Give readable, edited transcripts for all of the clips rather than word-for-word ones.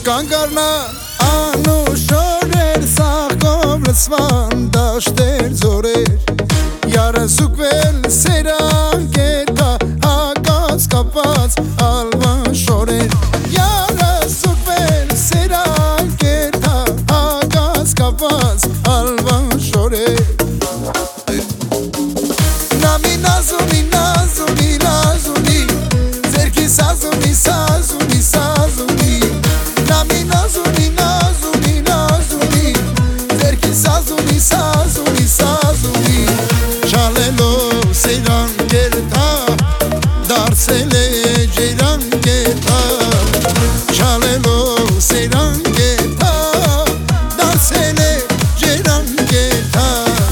Կանգարնա անուշորեր սաղկով լսվան դաշտեր ձորեր Յարասուկվել սերանք էտա հակած կապած ալվան շորեր Յարասուկվել սերանք էտա հակած կապած ալվան շորեր Նամի նազունի նազունի նազունի ձերքի սազունի սազունի սազունի Նամի նազունի նազունի նազունի ձերքի սազունի սազունի սազունի Շալելով սերան գերտա դարձել է ջերան գետա Շալելով սերան գետա դարձել է ջերան գետա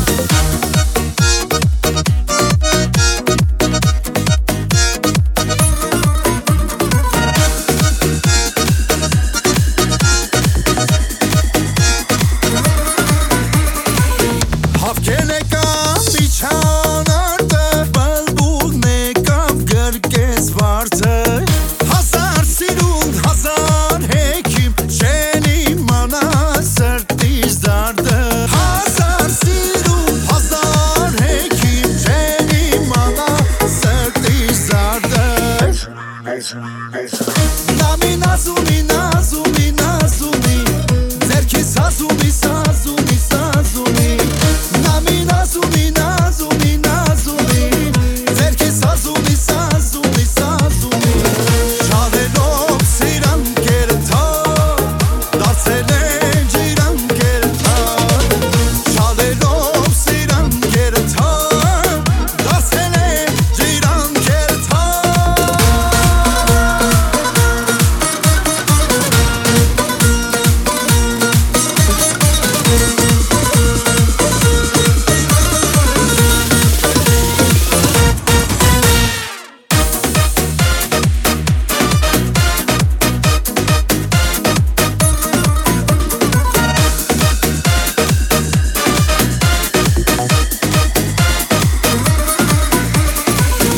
Նամի նազունի նազունի նազունի ձերքի սազունի սազունի սազունի Նամի նազունի նազունի նազունի ձերքի սազունի սազունի սազունի Շալելով սիրան կերտա դարձել է ջիրան կերտա Շալելով սիրան կերտա դարձել է ջիրան կերտա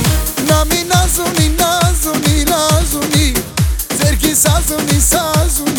Նամի նազունի նազունի նազունի ձերքի սազունի սազունի